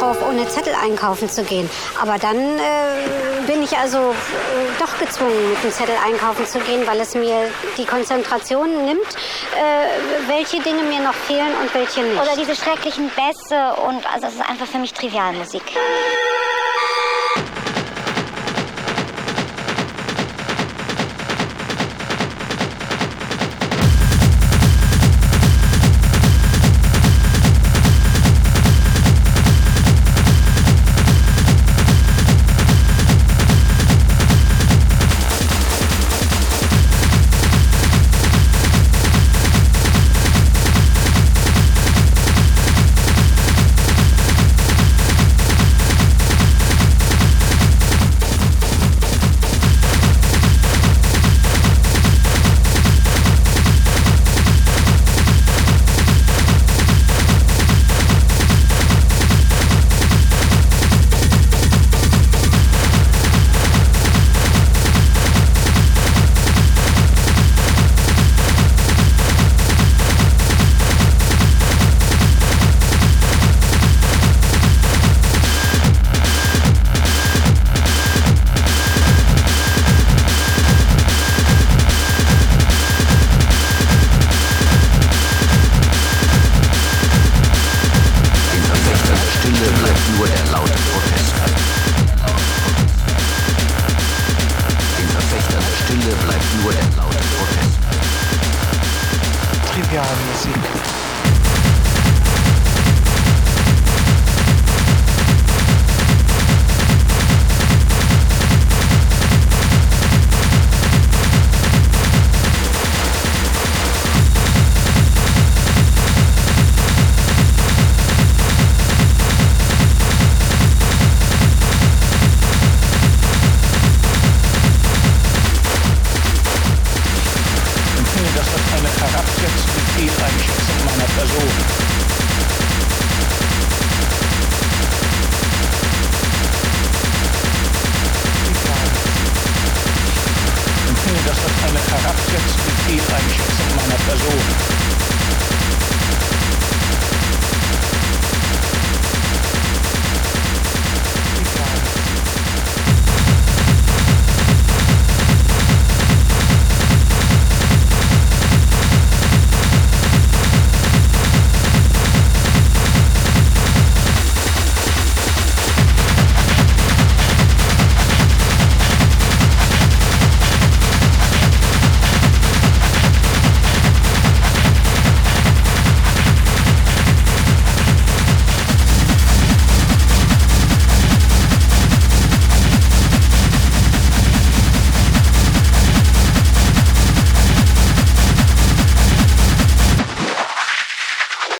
drauf, ohne Zettel einkaufen zu gehen. Aber dann bin ich also doch gezwungen, mit dem Zettel einkaufen zu gehen, weil es mir die Konzentration nimmt, welche Dinge mir noch fehlen und welche nicht. Oder diese schrecklichen Bässe und also es ist einfach für mich Trivialmusik. Herabsetzende Fehleinschätzung meiner Person.